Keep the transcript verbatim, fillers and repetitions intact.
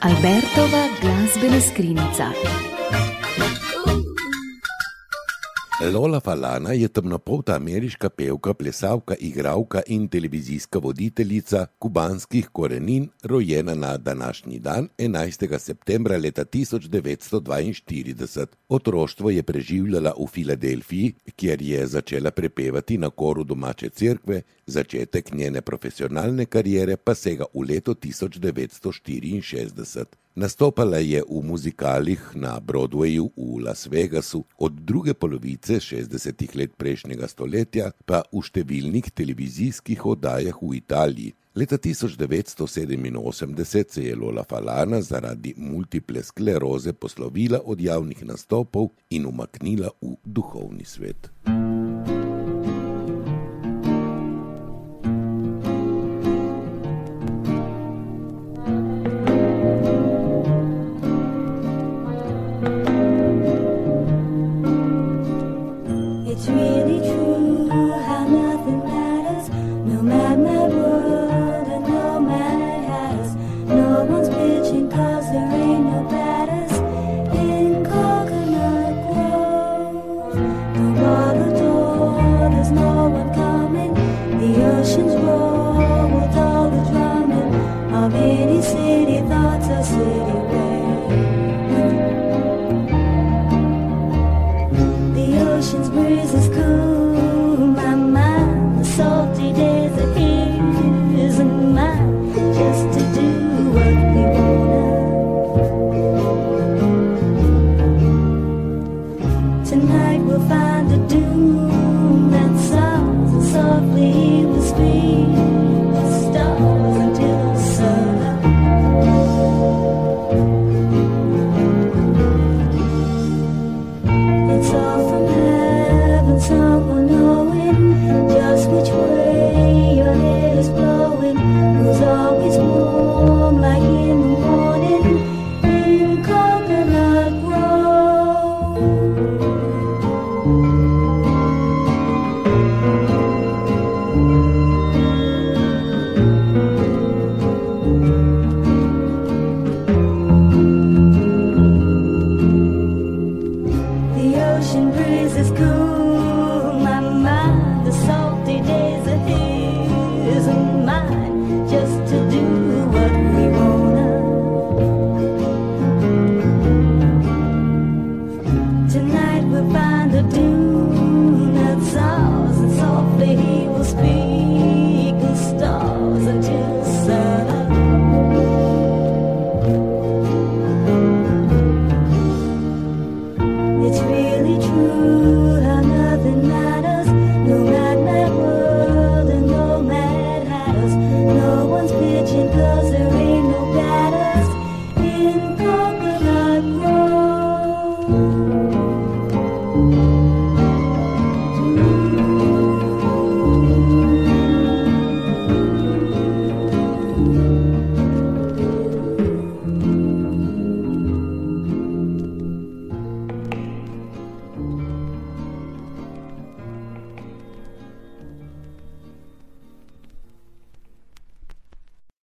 Albertova glasbena skrinjica. Lola Falana je temnopolta ameriška pevka, plesalka, igralka in televizijska voditeljica kubanskih korenin, rojena na današnji dan, enajstega septembra leta tisoč devetsto dvainštirideset. Otroštvo je preživljala v Filadelfiji, kjer je začela prepevati na koru domače cerkve, začetek njene profesionalne kariere pa sega v leto tisoč devetsto štiriinšestdeset. Nastopala je v muzikalih na Broadwayu v Las Vegasu, od druge polovice šestdesetih let prejšnjega stoletja pa v številnih televizijskih oddajah v Italiji. Leta tisoč devetsto sedeminosemdeset se je Lola Falana zaradi multiple skleroze poslovila od javnih nastopov in umaknila v duhovni svet. It's really true how nothing matters, no man, mad world and no man has. No one's bitching cause there ain't no batters in Coconut Grove. The water door, there's no one coming. The ocean's roar with all the drumming of any city thoughts a city way. The ocean's breeze is cool, my mind, the salty days are here, isn't mine, just to do what we wanna. Tonight we'll find a doom that sounds softly whispering the stars until the sun up. It's all from heaven, someone